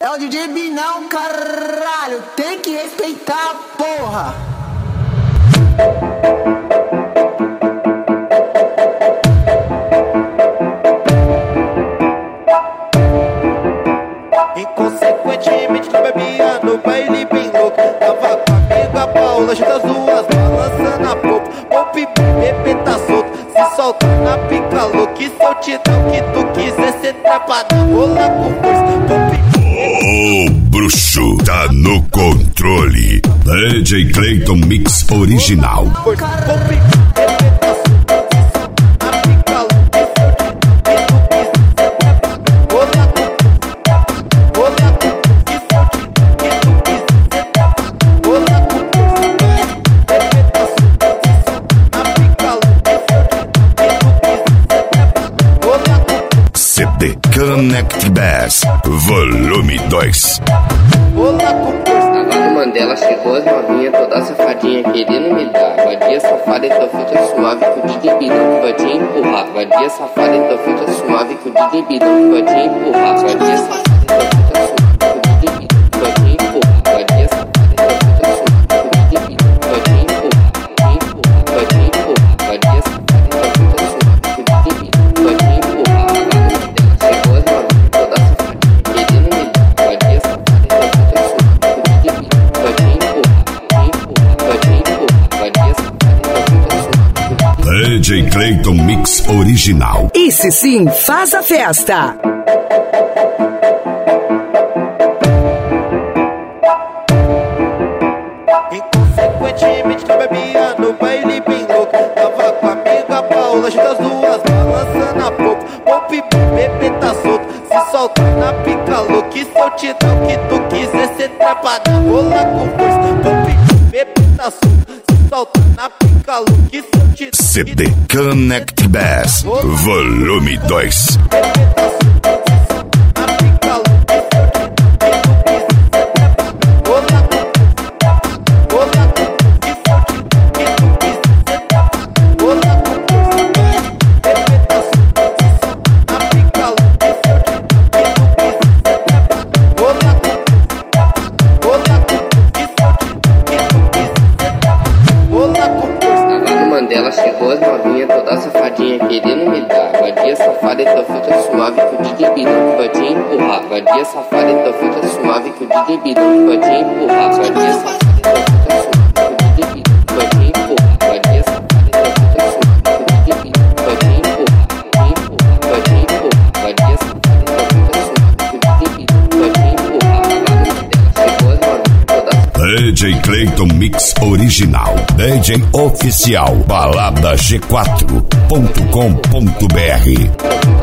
É o DJ Binão, caralho. Tem que respeitar a porra. Inconsequentemente tu bebia no baile bem louco. Tava com a amiga Paula, junto as duas, balançando a popa. Pop, bebê tá solto, se solta na pica louca. E se eu te dar o que tu quiser, cê trepa na rola com força. O bruxo tá no controle. DJ Clayton Mix Original. CD Connect Bass Volume 2. Tava no Mandela, chegou as novinhas, toda safadinha querendo me dar. Vadia safada, então fica suave que o DJ Binão vai te empurrar. Vadia safada, então fica suave que o DJ Binão vai te empurrar. Vadia safada, então fica suave que o DJ Binão vai te empurrar. Vadia safada, então fica suave que o DJ Binão vai te empurrar. Vai te empurrar. Vadia safada, então fica suave que o DJ Binão vai te empurrar. Chegou as novinhas, toda safadinha querendo me dar. Vadia safada, então fica suave que o DJ Binão vai te empurrar. Vai te empurrar. Vadia safada, então fica suave que o DJ Clayton Mix Original. Esse sim faz a festa. Inconsequentemente tu bebia no baile bem louco. Tava com a amiga Paula, junto as duas, balançando a popa. Pop, bebê tá solto, se solta na pica louca. E se eu te dar o que tu quiser, cê trepa na rola com força. Pop, bebê tá solto, se solta na pica louca. E se eu te dar CD Connect Bass Volume 2. Mandela, chegou as novinhas, toda safadinha querendo me dar. Vadia safada, então fica suave que o DJ Binão vai te empurrar. Vadia safada, então fica suave que o DJ Binão vai te empurrar. Vadia safada, então fica suave que o DJ Binão vai te empurrar. Vadia safada, então fica suave que o DJ Binão vai te empurrar. Vai te empurrar. Vadia safada, então fica suave que o DJ Binão vai te empurrar. Mandela, chegou as novinhas, toda safadinha. DJ Clayton Mix Original. DJ Oficial. Balada G4.com.br.